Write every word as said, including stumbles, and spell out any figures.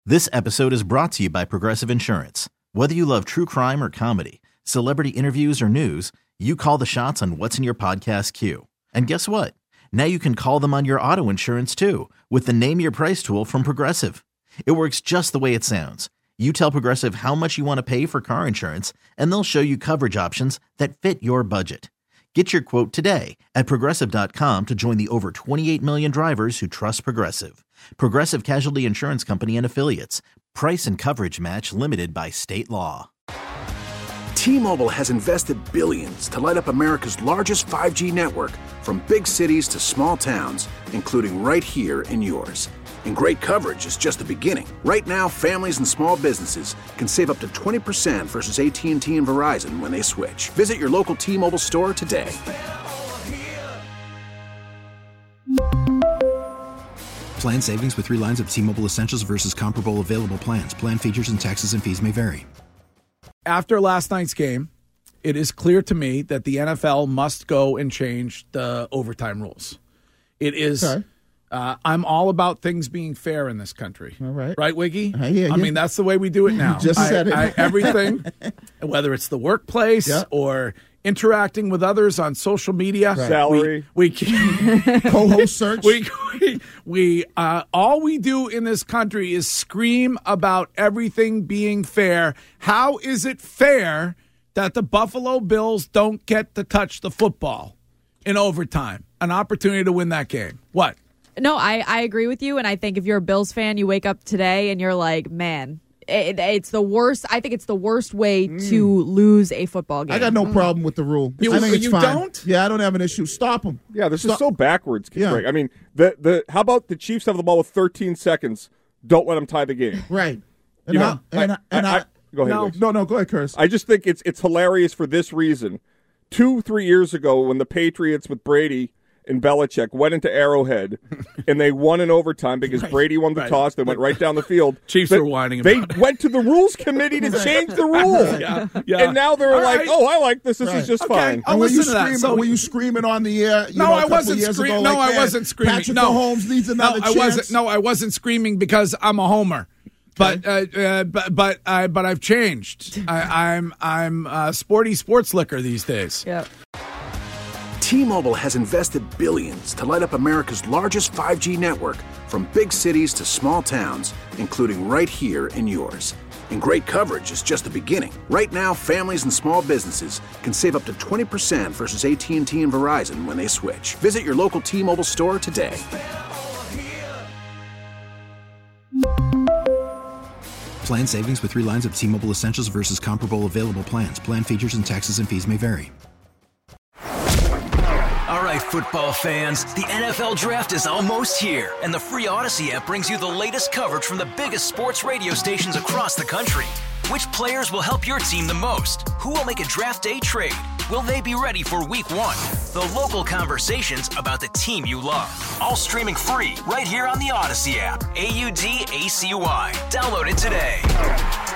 This episode is brought to you by Progressive Insurance. Whether you love true crime or comedy, celebrity interviews or news, you call the shots on what's in your podcast queue. And guess what? Now you can call them on your auto insurance too with the Name Your Price tool from Progressive. It works just the way it sounds. You tell Progressive how much you want to pay for car insurance, and they'll show you coverage options that fit your budget. Get your quote today at Progressive dot com to join the over twenty-eight million drivers who trust Progressive. Progressive Casualty Insurance Company and Affiliates. Price and coverage match limited by state law. T-Mobile has invested billions to light up America's largest five G network, from big cities to small towns, including right here in yours. And great coverage is just the beginning. Right now, families and small businesses can save up to twenty percent versus A T and T and Verizon when they switch. Visit your local T-Mobile store today. Plan savings with three lines of T-Mobile Essentials versus comparable available plans. Plan features and taxes and fees may vary. After last night's game, it is clear to me that the N F L must go and change the overtime rules. It is... Okay. Uh, I'm all about things being fair in this country. All right. Right, Wiggy? I hear you. I mean, that's the way we do it now. You just I, said it. I, everything, whether it's the workplace yep. or interacting with others on social media. Right. Salary. We, we co-host search. We, we, we uh, all we do in this country is scream about everything being fair. How is it fair that the Buffalo Bills don't get to touch the football in overtime? An opportunity to win that game. What? No, I, I agree with you, and I think if you're a Bills fan, you wake up today and you're like, man, it, it's the worst. I think it's the worst way mm. to lose a football game. I got no mm. problem with the rule. You, I think it's you fine. don't? Yeah, I don't have an issue. Stop them. Yeah, this Stop. is so backwards. Yeah. Greg. I mean, the the how about the Chiefs have the ball with thirteen seconds? Don't let them tie the game. Right. And You I, know, and I, I, and I, I, I go ahead. No, Wiggs. no, no. Go ahead, Curse. I just think it's it's hilarious for this reason. Two, three years ago, when the Patriots with Brady and Belichick went into Arrowhead, and they won in overtime because right, Brady won the right. toss. They went right down the field. Chiefs they, were whining They about it. went to the rules committee to change the rules. Yeah, yeah. And now they're All like, right. oh, I like this. This Right. is just Okay. fine. I'll And were you listen to that. screaming? So- were you screaming on the air? You No, know, a I couple wasn't years screaming. ago, No, like, I man, wasn't screaming. Patrick No. Mahomes needs No, another I chance. wasn't. No, I wasn't screaming because I'm a homer. But uh, uh, but but I but I've changed. I, I'm I'm uh, sporty sports liquor these days. Yep. T-Mobile has invested billions to light up America's largest five G network, from big cities to small towns, including right here in yours. And great coverage is just the beginning. Right now, families and small businesses can save up to twenty percent versus A T and T and Verizon when they switch. Visit your local T-Mobile store today. Plan savings with three lines of T-Mobile Essentials versus comparable available plans. Plan features and taxes and fees may vary. All right, football fans, the N F L Draft is almost here, and the free Odyssey app brings you the latest coverage from the biggest sports radio stations across the country. Which players will help your team the most? Who will make a draft day trade? Will they be ready for week one? The local conversations about the team you love. All streaming free right here on the Odyssey app. A U D A C Y. Download it today.